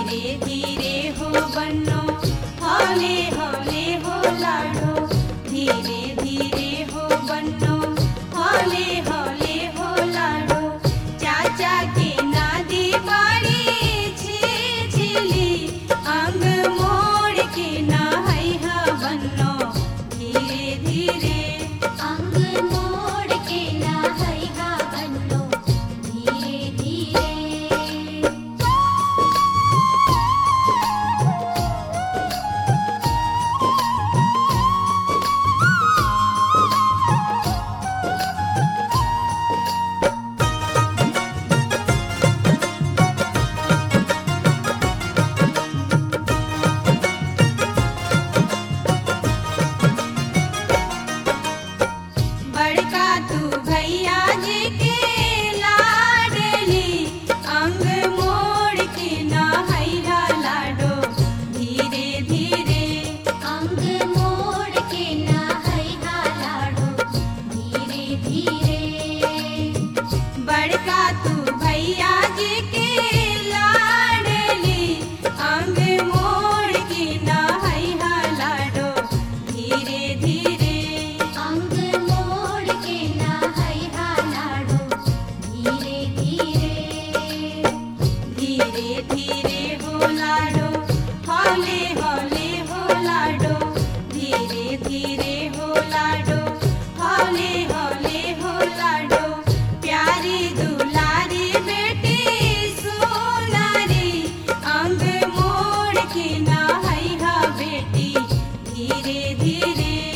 धीरे धीरे हो बन्नो हौले हौले हो लाडो धीरे धीरे हो बन्नो हौले हौले हो लाडो चाचा के नादी बाड़ी छिली अंग मोड़ के नहैहा बन्नो धीरे धीरे अंग मोड़ के नहैहा बन्नो धीरे धीरे। बड़का तू भैया जी के लाडली अंग मोड़ के नहैहा लाडो धीरे धीरे अंग मोड़ के नहैहा लाडो धीरे धीरे। बड़का तू भैया जी के लाडली अंग मोड़ के नहैहा लाडो धीरे धीरे अंग मोड़ के नहैहा लाडो धीरे धीरे। धीरे धीरे हो लाडो हौले हौले हो लाडो धीरे धीरे हो लाडो हौले हौले हो लाडो प्यारी दुलारी बेटी सोनारी अंग मोड़ के नहैहा बेटी धीरे धीरे